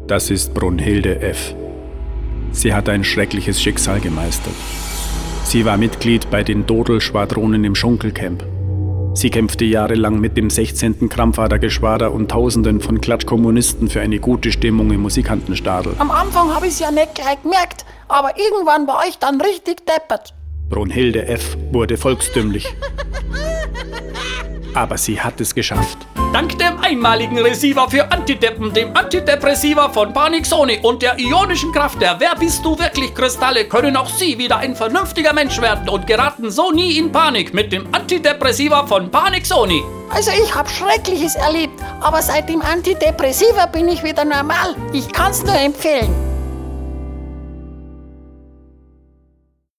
Das ist Brunhilde F. Sie hat ein schreckliches Schicksal gemeistert. Sie war Mitglied bei den Dodel-Schwadronen im Schunkelcamp. Sie kämpfte jahrelang mit dem 16. Krampfadergeschwader und Tausenden von Klatschkommunisten für eine gute Stimmung im Musikantenstadel. Am Anfang habe ich es ja nicht gleich gemerkt, aber irgendwann war ich dann richtig deppert. Brunhilde F. wurde volkstümlich. Aber sie hat es geschafft. Dank dem einmaligen Receiver für Antideppen, dem Antidepressiva von Panixoni und der ionischen Kraft der Wer bist du wirklich Kristalle können auch Sie wieder ein vernünftiger Mensch werden und geraten so nie in Panik mit dem Antidepressiva von Panixoni. Also ich habe Schreckliches erlebt, aber seit dem Antidepressiva bin ich wieder normal. Ich kann's nur empfehlen.